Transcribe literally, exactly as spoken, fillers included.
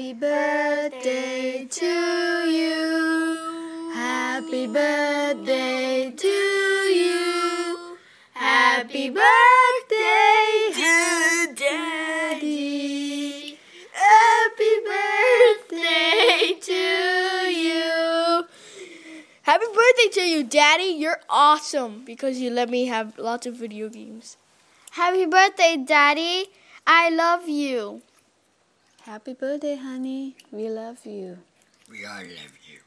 Happy birthday to you. Happy birthday to you. Happy birthday to Daddy. Happy birthday to you. Happy birthday to you, Daddy. You're awesome because you let me have lots of video games. Happy birthday, Daddy. I love you. Happy birthday, honey. We love you. We all love you.